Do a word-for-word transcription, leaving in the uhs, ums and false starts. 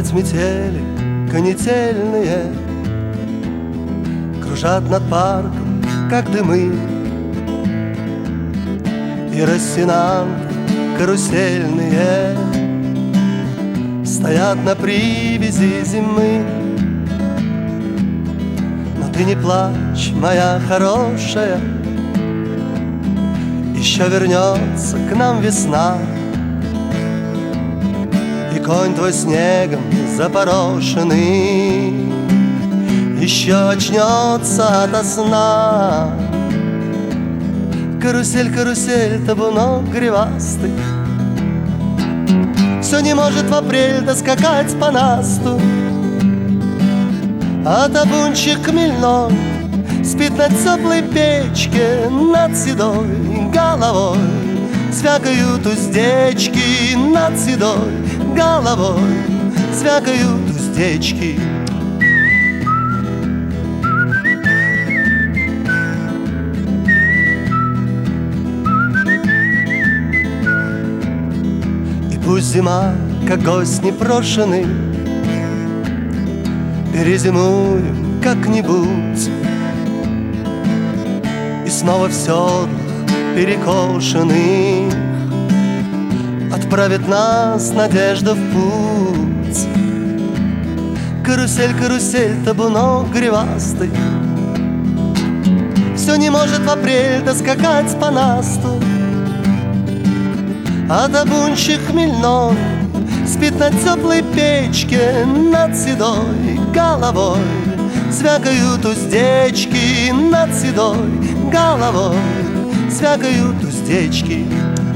Опять метели канительные кружат над парком, как дымы, и рассенанты карусельные стоят на привязи зимы. Но ты не плачь, моя хорошая, еще вернется к нам весна, и конь твой снегом запорошенный еще очнется ото сна. Карусель, карусель, табунок гривастый все не может в апрель доскакать по насту, а табунчик хмельной спит на теплой печке над седой головой. Звякают уздечки над седой головой, звякают уздечки. И пусть зима, как гость непрошенный, перезимуем как-нибудь, и снова в седлах перекошенных отправит нас надежда в путь. Карусель, карусель, табунок гривастый все не может в апрель доскакать по насту, а табунчик хмельной спит на теплой печке над седой головой. Звякают уздечки над седой головой, звякают уздечки.